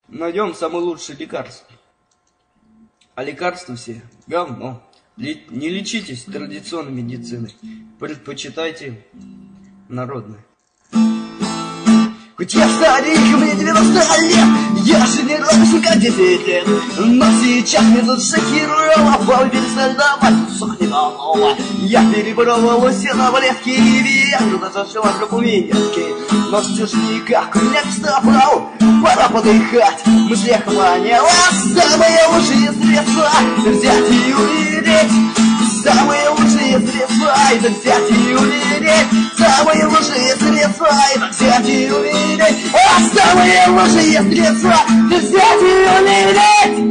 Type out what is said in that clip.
найдем самое лучшее лекарство. А лекарства все говно. Не лечитесь традиционной медициной, предпочитайте народной. Хоть я старик, мне 90 лет, я же не ровесник, 10 лет. Но сейчас меня тут шокировало, поверь, давай, сохни голова. Я перепробовал все таблетки и виагру, даже шелографу минетки. Но все ж никак, у меня место брал, пора подыхать. Мысли охванила, самые лучшие средства взять и умереть. Самые лучшие средства это взять и умереть. Самые лучшие средства это взять и умереть. А самые лучшие средства это взять и умереть.